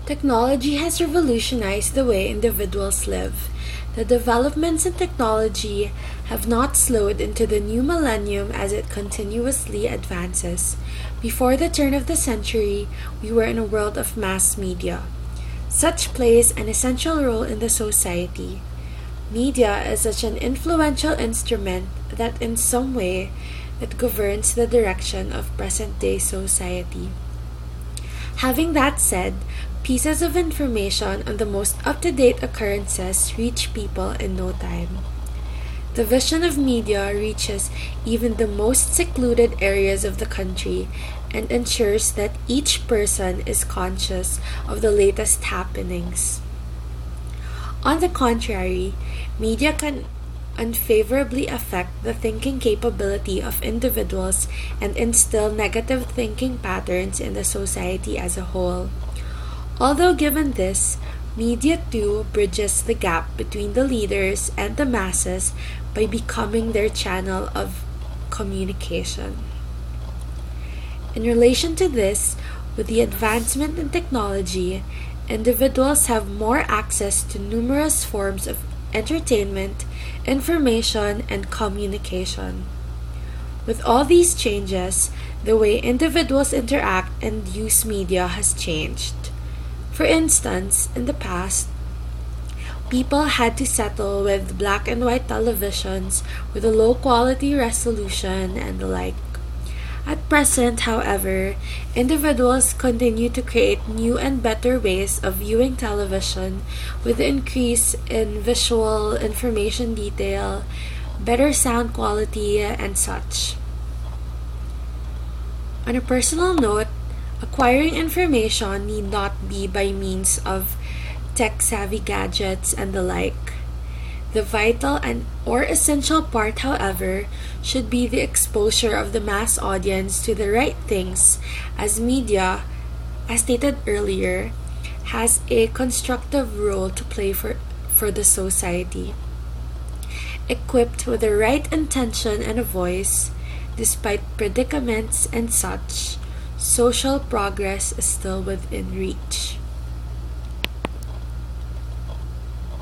Technology has revolutionized the way individuals live. The developments in technology have not slowed into the new millennium as it continuously advances. Before the turn of the century, we were in a world of mass media. Such plays an essential role in the society. Media is such an influential instrument that in some way it governs the direction of present-day society. Having that said, pieces of information on the most up-to-date occurrences reach people in no time. The vision of media reaches even the most secluded areas of the country and ensures that each person is conscious of the latest happenings. On the contrary, media can unfavorably affect the thinking capability of individuals and instill negative thinking patterns in the society as a whole. Although given this, media too bridges the gap between the leaders and the masses by becoming their channel of communication. In relation to this, with the advancement in technology, individuals have more access to numerous forms of entertainment, information, and communication. With all these changes, the way individuals interact and use media has changed. For instance, in the past, people had to settle with black and white televisions with a low quality resolution and the like. At present, however, individuals continue to create new and better ways of viewing television with the increase in visual information detail, better sound quality, and such. On a personal note, acquiring information need not be by means of tech-savvy gadgets and the like. The vital and or essential part, however, should be the exposure of the mass audience to the right things, as media, as stated earlier, has a constructive role to play for the society. Equipped with the right intention and a voice, despite predicaments and such, social progress is still within reach.